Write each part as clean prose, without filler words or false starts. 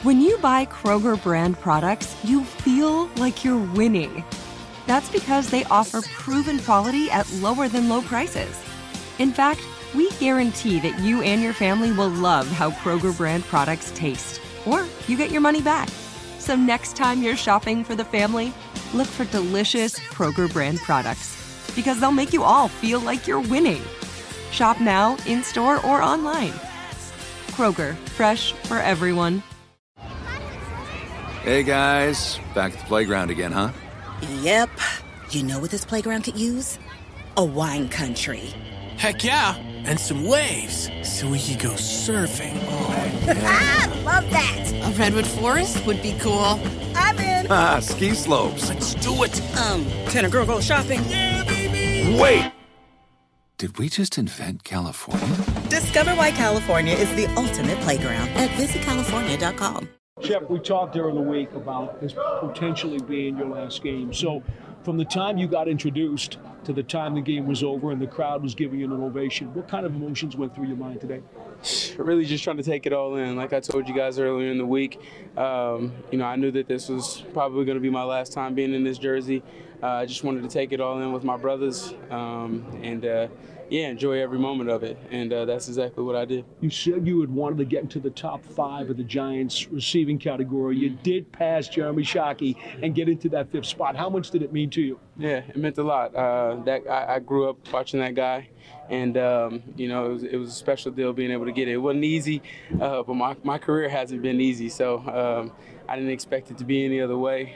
When you buy Kroger brand products, you feel like you're winning. That's because they offer proven quality at lower than low prices. In fact, we guarantee that you and your family will love how Kroger brand products taste, or you get your money back. So next time you're shopping for the family, look for delicious Kroger brand products, because they'll make you all feel like you're winning. Shop now, in-store, or online. Kroger, fresh for everyone. Hey guys, back at the playground again, huh? Yep. You know what this playground could use? A wine country. Heck yeah, and some waves so we could go surfing. Oh, yeah. Ah, love that. A redwood forest would be cool. I'm in. Ah, ski slopes. Let's do it. Can a girl go shopping? Yeah, baby. Wait! Did we just invent California? Discover why California is the ultimate playground at visitcalifornia.com. Shep, we talked during the week about this potentially being your last game. So from the time you got introduced to the time the game was over and the crowd was giving you an ovation, what kind of emotions went through your mind today? Really just trying to take it all in. Like I told you guys earlier in the week, I knew that this was probably going to be my last time being in this jersey. I just wanted to take it all in with my brothers enjoy every moment of it. And that's exactly what I did. You said you had wanted to get into the top 5 of the Giants receiving category. You did pass Jeremy Shockey and get into that 5th spot. How much did it mean to you? Yeah, it meant a lot. I grew up watching that guy. And, it was a special deal being able to get it. It wasn't easy, but my career hasn't been easy. So I didn't expect it to be any other way.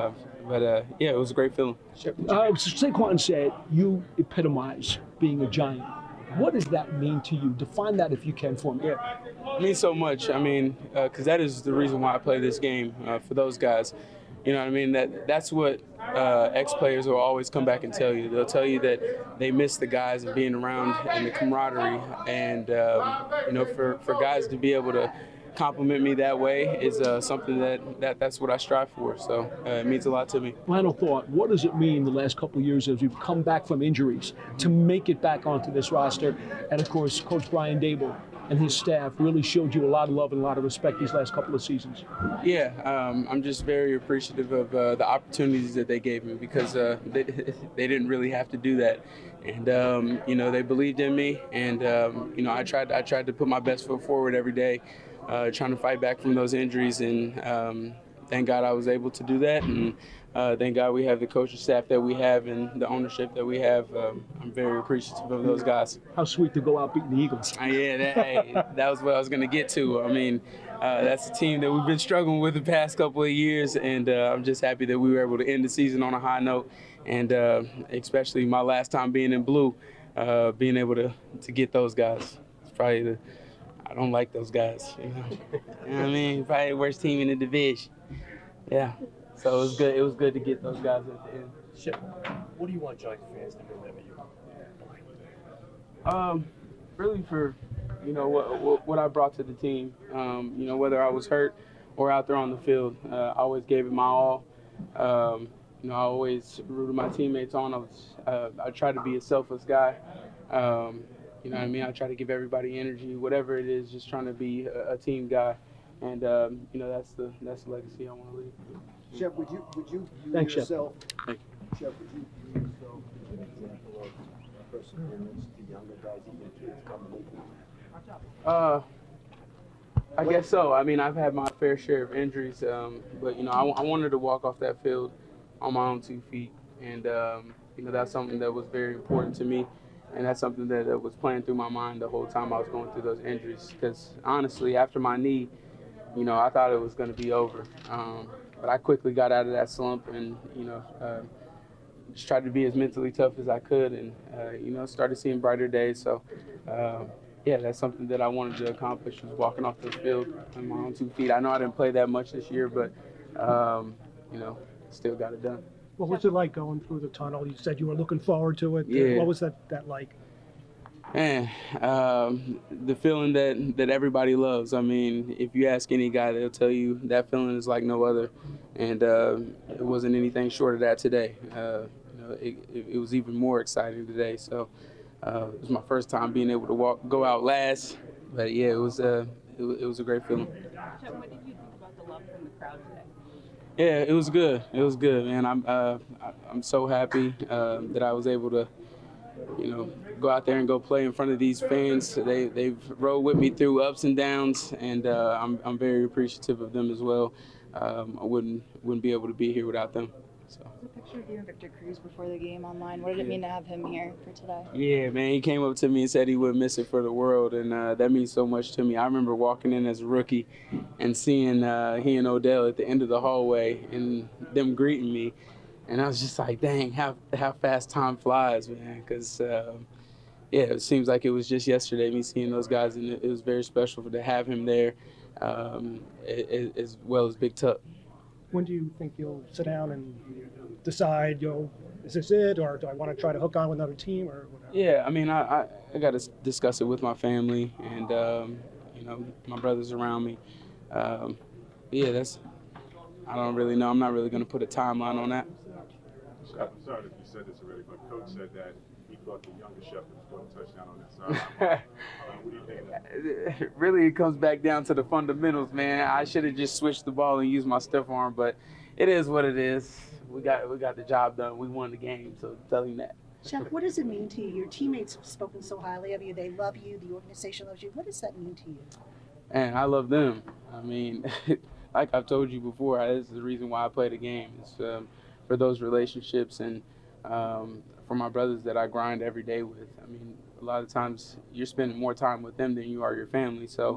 It was a great feeling. Saquon said you epitomize being a Giant. What does that mean to you? Define that if you can for me. Yeah, it means so much. I mean, because that is the reason why I play this game, for those guys. You know what I mean? That's what ex-players will always come back and tell you. They'll tell you that they miss the guys and being around and the camaraderie. And, for guys to be able to compliment me that way is something that's what I strive for. So it means a lot to me. Final thought, what does it mean the last couple of years as you've come back from injuries to make it back onto this roster? And, of course, Coach Brian Daboll and his staff really showed you a lot of love and a lot of respect these last couple of seasons. Yeah, I'm just very appreciative of the opportunities that they gave me because they didn't really have to do that. And, they believed in me. And, I tried to put my best foot forward every day, trying to fight back from those injuries. And thank God I was able to do that. And thank God we have the coaching staff that we have and the ownership that we have. I'm very appreciative of those guys. How sweet to go out beating the Eagles. That was what I was going to get to. I mean, that's a team that we've been struggling with the past couple of years, and I'm just happy that we were able to end the season on a high note, and especially my last time being in blue, being able to get those guys. It's probably I don't like those guys, you know what I mean? Probably the worst team in the division. Yeah. So it was good. It was good to get those guys at the end. Shep, what do you want Giants fans to remember you? Really for, what I brought to the team. Whether I was hurt or out there on the field, I always gave it my all. I always rooted my teammates on. I tried to be a selfless guy. You know what I mean? I try to give everybody energy, whatever it is, just trying to be a team guy. And that's the legacy I want to leave. Shep, would you view Thanks, yourself? Shep. Shep, would you view yourself as an example of perseverance to younger guys, even kids coming in? I guess so. I mean, I've had my fair share of injuries, but I wanted to walk off that field on my own 2 feet, and that's something that was very important to me, and that's something that was playing through my mind the whole time I was going through those injuries. Because honestly, after my knee, I thought it was going to be over. But I quickly got out of that slump and, just tried to be as mentally tough as I could and, started seeing brighter days. So, that's something that I wanted to accomplish was walking off the field on my own 2 feet. I know I didn't play that much this year, but, still got it done. What was it like going through the tunnel? You said you were looking forward to it. Yeah. What was that like? Man, the feeling that everybody loves. I mean, if you ask any guy, they'll tell you that feeling is like no other. And it wasn't anything short of that today. It was even more exciting today. So it was my first time being able to go out last. But yeah, it was a great feeling. So what did you about the love from the crowd today? Yeah, it was good. It was good, man. I'm so happy that I was able to, go out there and go play in front of these fans. They've rode with me through ups and downs, and I'm very appreciative of them as well. I wouldn't be able to be here without them. So. There's a picture of you and Victor Cruz before the game online. What did it mean to have him here for today? Yeah, man, he came up to me and said he wouldn't miss it for the world, and that means so much to me. I remember walking in as a rookie and seeing he and Odell at the end of the hallway and them greeting me, and I was just like, dang, how fast time flies, man, because, it seems like it was just yesterday me seeing those guys, and it was very special to have him there as well as Big Tuck. When do you think you'll sit down and decide, is this it, or do I want to try to hook on with another team, or whatever? Yeah, I mean, I got to discuss it with my family, and my brothers around me. I don't really know. I'm not really going to put a timeline on that. I'm sorry if you said this already, but Coach said that he thought the younger Shepard scored a touchdown on that side. What do you think of that? Really, it comes back down to the fundamentals, man. I should have just switched the ball and used my stiff arm, but it is what it is. We got the job done. We won the game, so tell him that. Shep, what does it mean to you? Your teammates have spoken so highly of you. They love you. The organization loves you. What does that mean to you? And I love them. I mean, like I've told you before, this is the reason why I play the game. It's for those relationships and for my brothers that I grind every day with. I mean, a lot of times you're spending more time with them than you are your family. So,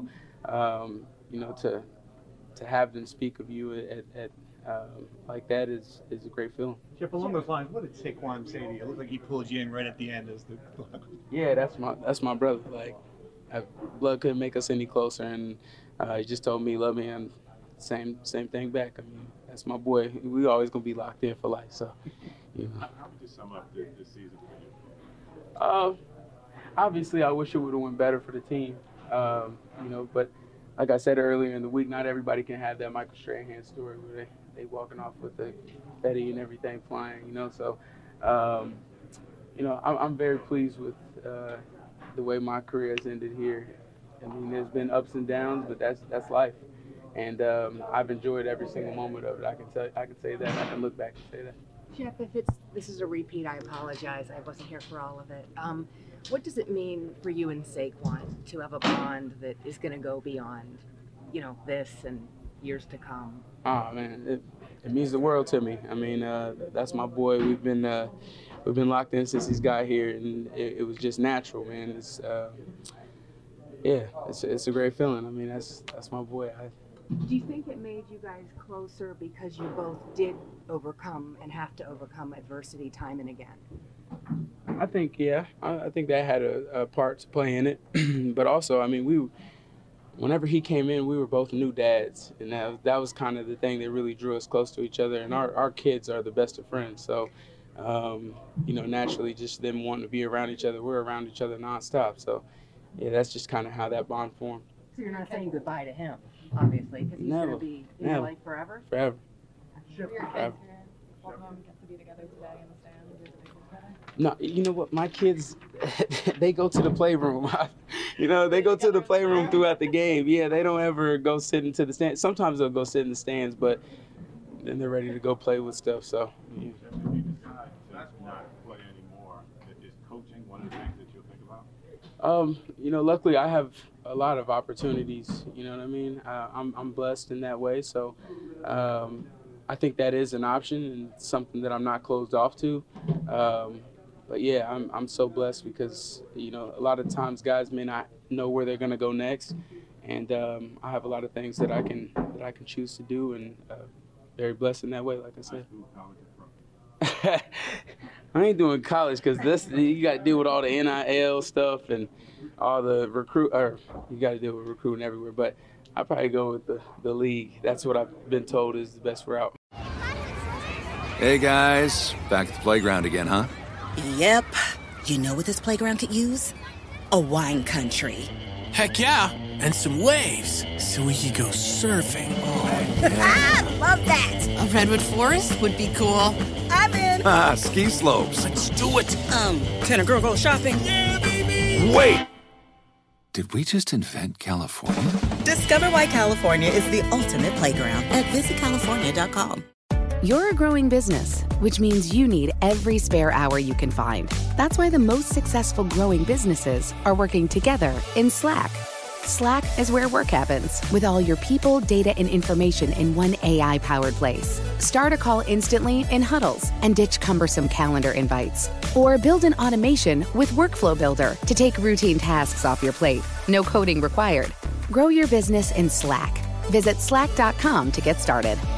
to have them speak of you at like that is a great feeling. Jeff, along those lines, what did Saquon say to you? It looked like he pulled you in right at the end as the. Yeah, that's my brother. Like, blood couldn't make us any closer, and he just told me he loved me, and same thing back. I mean, that's my boy. We always gonna be locked in for life. So, How would you sum up this season for you? Obviously, I wish it would have went better for the team. But like I said earlier in the week, not everybody can have that Michael Strahan story where they walking off with the confetti and everything flying. So, I'm very pleased with the way my career has ended here. I mean, there's been ups and downs, but that's life. And I've enjoyed every single moment of it. I can say that. I can look back and say that. Jeff, this is a repeat, I apologize. I wasn't here for all of it. What does it mean for you and Saquon to have a bond that is going to go beyond, this and years to come? Oh man, it means the world to me. I mean, that's my boy. We've been locked in since he's got here, and it was just natural, man. It's it's a great feeling. I mean, that's my boy. Do you think it made you guys closer because you both did overcome and have to overcome adversity time and again? I think, yeah. I think that had a part to play in it. But also, I mean, whenever he came in, we were both new dads. And that was kind of the thing that really drew us close to each other. And our kids are the best of friends. So, naturally, just them wanting to be around each other, we're around each other nonstop. So, yeah, that's just kind of how that bond formed. So you're not saying goodbye to him, obviously, because he's going to be in your life forever? Forever. Forever. Get to be together today in the stands. No, you know what? My kids, they go to the playroom. They go to the playroom throughout the game. Yeah, they don't ever go sit into the stands. Sometimes they'll go sit in the stands, but then they're ready to go play with stuff. So, yeah. If you decide to not play anymore, is coaching one of the things that you'll think about? Luckily I have a lot of opportunities. You know what I mean? I'm blessed in that way. So, I think that is an option and something that I'm not closed off to. But yeah, I'm so blessed because, a lot of times guys may not know where they're going to go next. And I have a lot of things that I can choose to do, and very blessed in that way, like I said. I ain't doing college because you got to deal with all the NIL stuff and all the you got to deal with recruiting everywhere. But I probably go with the league. That's what I've been told is the best route. Hey guys, back at the playground again, huh? Yep. You know what this playground could use? A wine country. Heck yeah, and some waves so we could go surfing. Oh, yeah. I love that. A redwood forest would be cool. I'm in. Ski slopes. Let's do it. Can a girl go shopping? Yeah, baby. Wait! Did we just invent California? Discover why California is the ultimate playground at visitcalifornia.com. You're a growing business, which means you need every spare hour you can find. That's why the most successful growing businesses are working together in Slack. Slack is where work happens, with all your people, data, and information in one AI-powered place. Start a call instantly in huddles and ditch cumbersome calendar invites. Or build an automation with Workflow Builder to take routine tasks off your plate. No coding required. Grow your business in Slack. Visit slack.com to get started.